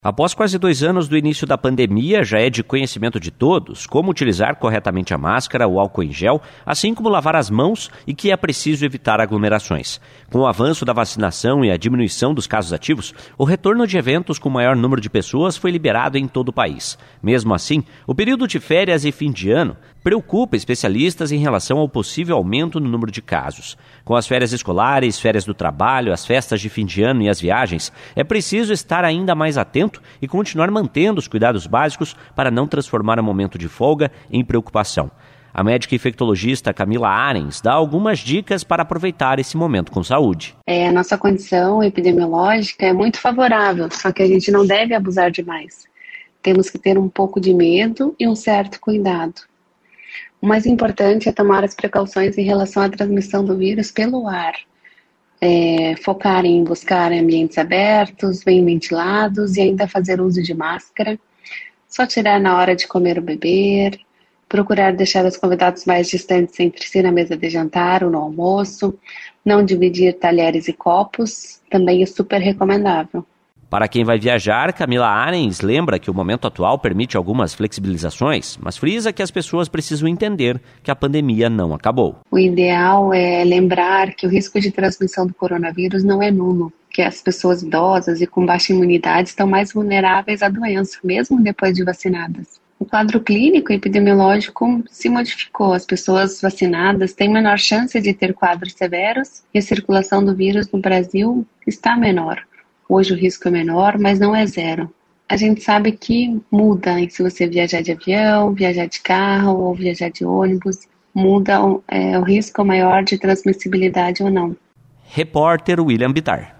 Após quase 2 anos do início da pandemia, já é de conhecimento de todos como utilizar corretamente a máscara, o álcool em gel, assim como lavar as mãos e que é preciso evitar aglomerações. Com o avanço da vacinação e a diminuição dos casos ativos, o retorno de eventos com maior número de pessoas foi liberado em todo o país. Mesmo assim, o período de férias e fim de ano preocupa especialistas em relação ao possível aumento no número de casos. Com as férias escolares, férias do trabalho, as festas de fim de ano e as viagens, é preciso estar ainda mais atento e continuar mantendo os cuidados básicos para não transformar o momento de folga em preocupação. A médica infectologista Camila Arens dá algumas dicas para aproveitar esse momento com saúde. A nossa condição epidemiológica é muito favorável, só que a gente não deve abusar demais. Temos que ter um pouco de medo e um certo cuidado. O mais importante é tomar as precauções em relação à transmissão do vírus pelo ar. Focar em buscar ambientes abertos, bem ventilados e ainda fazer uso de máscara. Só tirar na hora de comer ou beber. Procurar deixar os convidados mais distantes entre si na mesa de jantar ou no almoço. Não dividir talheres e copos, também é super recomendável. Para quem vai viajar, Camila Arens lembra que o momento atual permite algumas flexibilizações, mas frisa que as pessoas precisam entender que a pandemia não acabou. O ideal é lembrar que o risco de transmissão do coronavírus não é nulo, que as pessoas idosas e com baixa imunidade estão mais vulneráveis à doença, mesmo depois de vacinadas. O quadro clínico e epidemiológico se modificou. As pessoas vacinadas têm menor chance de ter quadros severos e a circulação do vírus no Brasil está menor. Hoje o risco é menor, mas não é zero. A gente sabe que muda, se você viajar de avião, viajar de carro ou viajar de ônibus, muda o risco maior de transmissibilidade ou não. Repórter William Bittar.